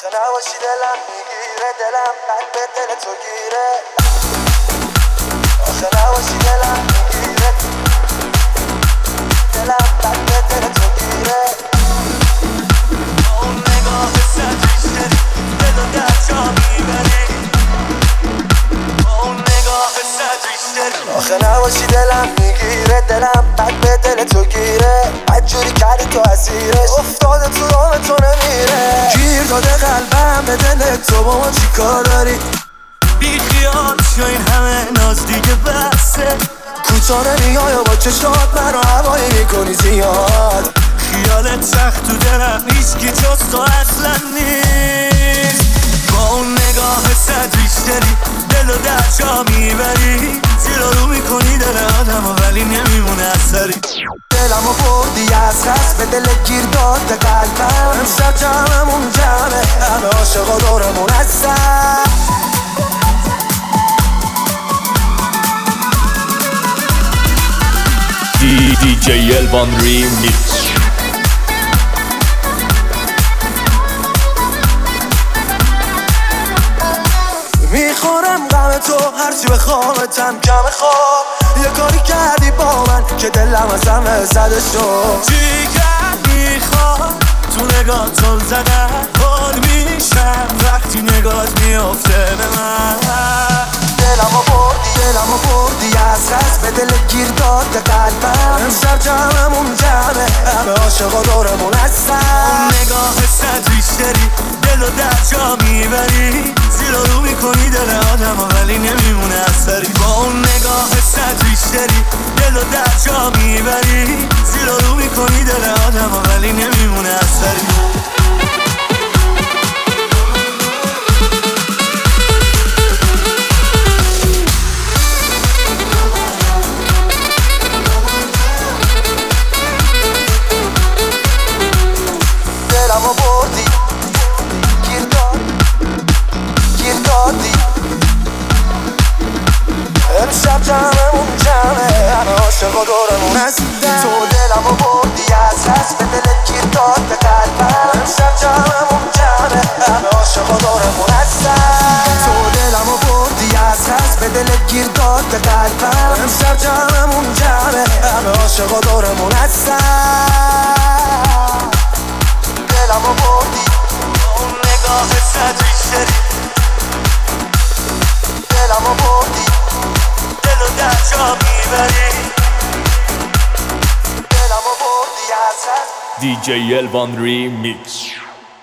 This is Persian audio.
آخه نباشی دلم میگیره دلم قلب دل تو گیره آخه نباشی دلم میگیره دلم قلب دل تو گیره با اون نگاه سطریشتری دل و در جا میبری با اون نگاه سطریشتری آخه نباشی دلم میگیره دلم قلب دل تو گیره بدجوری کردی تو اسیرش افتاده تو راه تو نمیره گیر داده قلبم به دل تو با ما چی کار داری بی خیال یا این همه ناز دیگه بسته کوتاه نمیای و با چشات من رو هوایی میکنی زیاد خیالت سخت تو دلم هیچکی جز تو اصلا نیست با اون نگاه صدریشتری دل و در جا میبری زیر رو میکنی دل آدم ولی نمیمونه اثری دلمو بردی از قصد به دل گیر داده قلبم امشب جمعمون جمعه همه عاشقا دورمون هستن DJ Elvan Remix. میخورم غم تو هرچی بخوامتم کم خواب یه کاری کردی با من که دلم از همه زده شد جیگر میخوام تو نگاه تو زدن حال میشم وقتی نگاهت میافته به من دلمو بردی از قصد به دل گیر داده قلبم امشب جمعمون جمعه همه عاشقا دورمون هستن اون نگاه صدریشتری دل و در جا میبری زیر رو میکنی دل آدم ولی نمیمونه اثری با اون نگاه صدریشتری دل و در جا میبری زیر رو میکنی دل آدم ولی نمیمونه اثری دلمو بردی گیر دادی امشب جمعمون جمعه همه عاشقا دورمون هستن تو دلمو بردی از دست به دلت گیر داده قلبم امشب جمعمون جمعه همه عاشقا دورمون هستن تو دلمو بردی از دست به دلت گیر داده قلبم امشب جمعمون جمعه همه عاشقا دورمون هستن دلمو بردی اون نگاه صدریشتری دلمو بردی دل و در جا میبری دلمو بردی از DJ Elvan Remix.